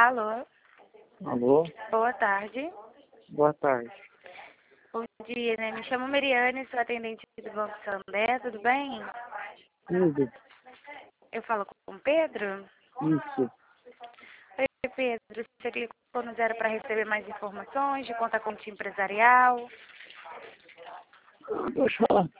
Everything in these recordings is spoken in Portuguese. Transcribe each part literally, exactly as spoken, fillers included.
Alô? Alô? Boa tarde. Boa tarde. Bom dia, né? Me chamo Mariane, sou atendente do Banco Santander, tudo bem? Tudo. Eu falo com o Pedro? Isso. Oi, Pedro, você clicou no zero para receber mais informações de conta corrente empresarial? Deixa eu falar.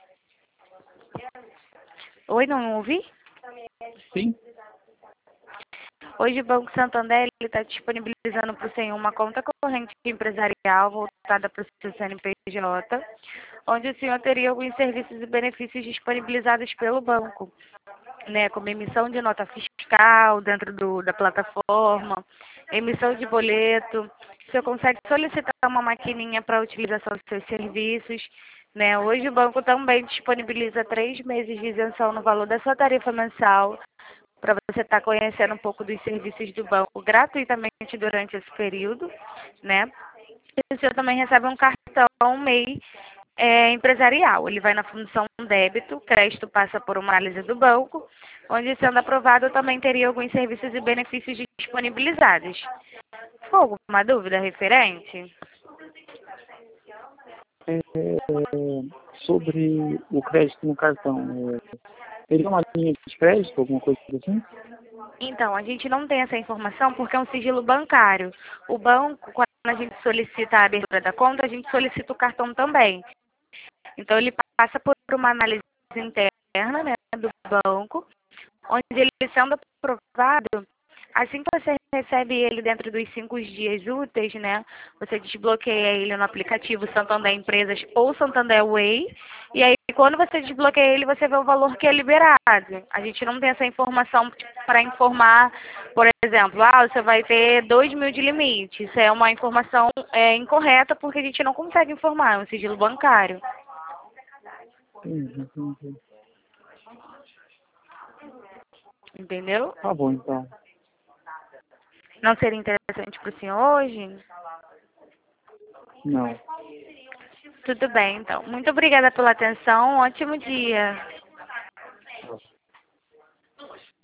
Oi, não ouvi? Sim? Hoje o Banco Santander está disponibilizando para o senhor uma conta corrente empresarial voltada para o seu C N P J, onde o senhor teria alguns serviços e benefícios disponibilizados pelo banco, né, como emissão de nota fiscal dentro do, da plataforma, emissão de boleto. O senhor consegue solicitar uma maquininha para a utilização dos seus serviços. Né? Hoje o banco também disponibiliza três meses de isenção no valor da sua tarifa mensal, para você estar conhecendo um pouco dos serviços do banco gratuitamente durante esse período, né? E o senhor também recebe um cartão M E I é, empresarial. Ele vai na função débito, crédito passa por uma análise do banco, onde sendo aprovado também teria alguns serviços e benefícios disponibilizados. Ficou alguma dúvida referente? É, é, sobre o crédito no cartão, é, teria uma linha de crédito, alguma coisa assim? Então, a gente não tem essa informação porque é um sigilo bancário. O banco, quando a gente solicita a abertura da conta, a gente solicita o cartão também. Então, ele passa por uma análise interna, né, do banco, onde ele sendo aprovado, assim que você recebe ele dentro dos cinco dias úteis, né, você desbloqueia ele no aplicativo Santander Empresas ou Santander Way, e aí quando você desbloqueia ele, você vê o valor que é liberado. A gente não tem essa informação para informar, por exemplo, ah, você vai ter dois mil de limite. Isso é uma informação é, incorreta porque a gente não consegue informar, é um sigilo bancário. Entendi, entendi. Entendeu? Tá bom, então. Não seria interessante para o senhor hoje? Não. Tudo bem, então. Muito obrigada pela atenção. Um ótimo dia.